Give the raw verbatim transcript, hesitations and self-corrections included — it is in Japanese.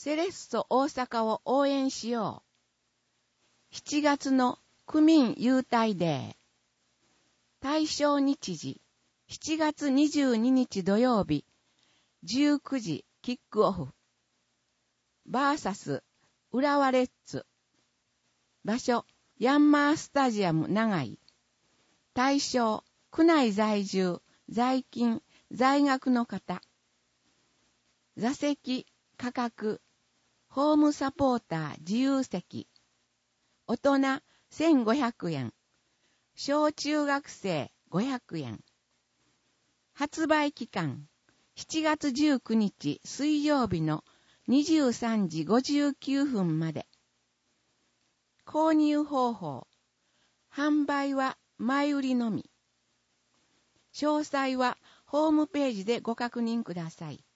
セレッソ大阪を応援しよう。しちがつの区民優待デー。対象日時、しちがつにじゅうににち土曜日、じゅうくじキックオフ。バーサス、浦和レッズ。場所、ヤンマースタジアム長井。対象、区内在住、在勤、在学の方。座席、価格、ホームサポーター自由席。大人せんごひゃくえん。小中学生ごひゃくえん。発売期間、しちがつじゅうくにち水曜日のにじゅうさんじごじゅうきゅうふんまで。購入方法。販売は前売りのみ。詳細はホームページでご確認ください。